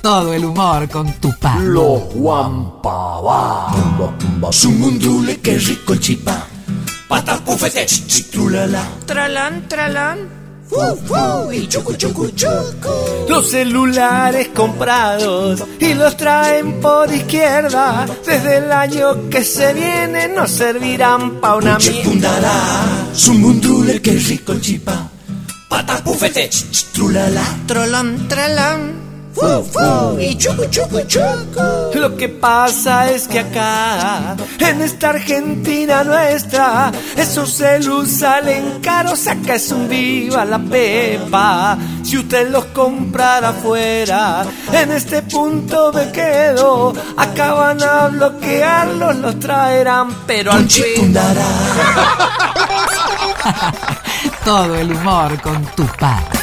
Todo el humor con Tupá. Los Guampabá. Sumundule, qué rico el chipá. Patapufete, trulala. Tralán, tralán. Y chucu, chucu, chucu. Los celulares comprados y los traen por izquierda. Desde el año que se viene no servirán pa' una mierda. Sumundule, qué rico el chipá. Patapufete, trulala. Trolán, tralán. Y chucu, chucu, chucu. Lo que pasa es que acá, en esta Argentina nuestra, esos celus salen caros, acá es un viva la pepa. Si usted los comprara afuera, en este punto me quedo, acá van a bloquearlos, los traerán, pero al fin. Todo el humor con Tupá.